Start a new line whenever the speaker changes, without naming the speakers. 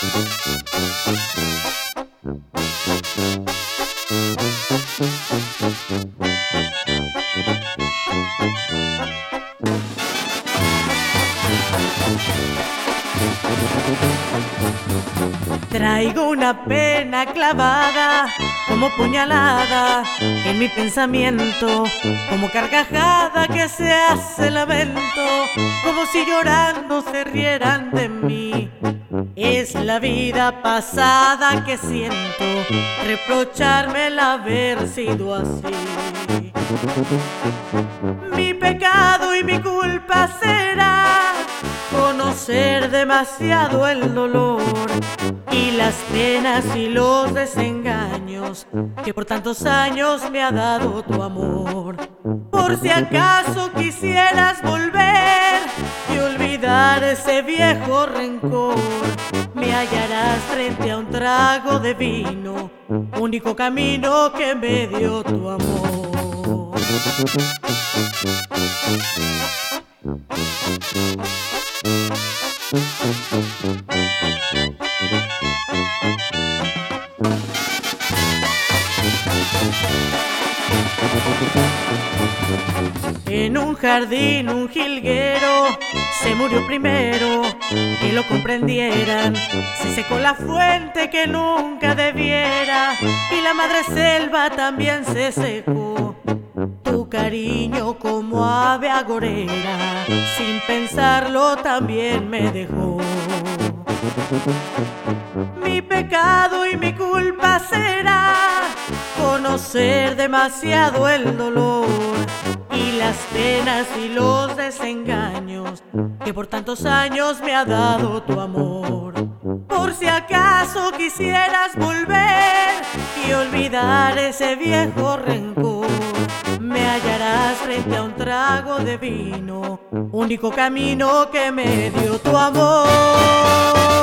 Traigo una pena clavada como puñalada en mi pensamiento, como carcajada que se hace lamento, como si llorando se rieran de mí. Es la vida pasada que siento, reprocharme el haber sido así. Mi pecado y mi culpa será conocer demasiado el dolor y las penas y los desengaños que por tantos años me ha dado tu amor. Por si acaso quisieras volver y olvidar ese viejo rencor, me hallarás frente a un trago de vino, único camino que me dio tu amor. En un jardín un jilguero se murió primero, que lo comprendieran. Se secó la fuente que nunca debiera y la madre selva también se secó. Tu cariño como ave agorera, sin pensarlo también me dejó. Mi pecado y mi culpa será conocer demasiado el dolor y las penas y los desengaños que por tantos años me ha dado tu amor. Por si acaso quisieras volver y olvidar ese viejo rencor, me hallarás frente a un trago de vino, único camino que me dio tu amor.